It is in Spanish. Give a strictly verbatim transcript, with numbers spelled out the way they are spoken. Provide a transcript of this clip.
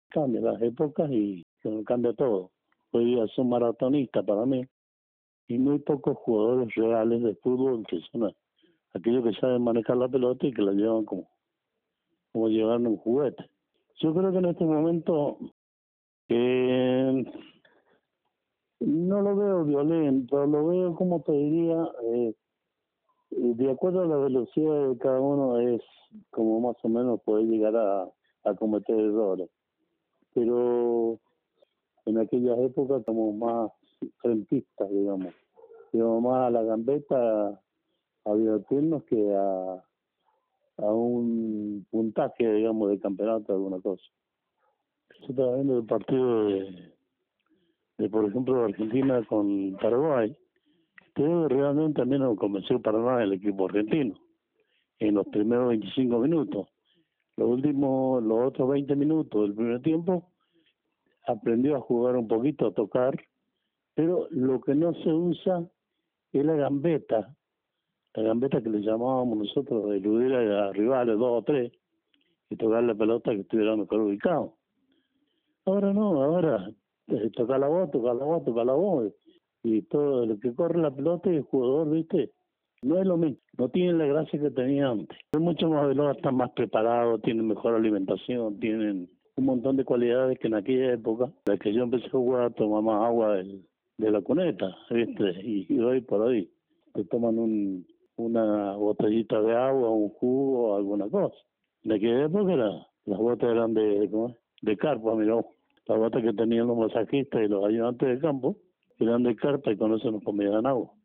Cambia las épocas y se cambia todo. Hoy día son maratonistas para mí y muy pocos jugadores reales de fútbol que son aquellos que saben manejar la pelota y que la llevan como, como llevando un juguete. Yo creo que en este momento eh, no lo veo violento, lo veo, como te diría, eh, de acuerdo a la velocidad de cada uno es como más o menos poder llegar a, a cometer errores. Pero en aquellas épocas como más frentistas, digamos, digamos más a la gambeta, a divertirnos que a, a un puntaje, digamos, de campeonato, alguna cosa. Yo estaba viendo el partido de, de por ejemplo, Argentina con Paraguay. Creo que realmente también nos convenció para nada el equipo argentino en los primeros veinticinco minutos. Los últimos, los otros veinte minutos del primer tiempo, aprendió a jugar un poquito, a tocar, pero lo que no se usa es la gambeta, la gambeta que le llamábamos nosotros, de eludir a rivales dos o tres y tocar la pelota que estuviera mejor ubicado. Ahora no, ahora eh, toca la voz, toca la voz, toca la voz, y todo lo que corre la pelota y el jugador, ¿viste? No es lo mismo, no tienen la gracia que tenía antes. Es mucho más veloz, están más preparados, tienen mejor alimentación, tienen un montón de cualidades que en aquella época, la que yo empecé a jugar, tomaba agua del, de la cuneta, ¿viste? Y, y hoy por hoy te toman un, una botellita de agua, un jugo, alguna cosa. En aquella época era, las botas eran de, ¿cómo es? De carpa, mirá, las botas que tenían los masajistas y los ayudantes de campo eran de carpa y con eso nos comían agua.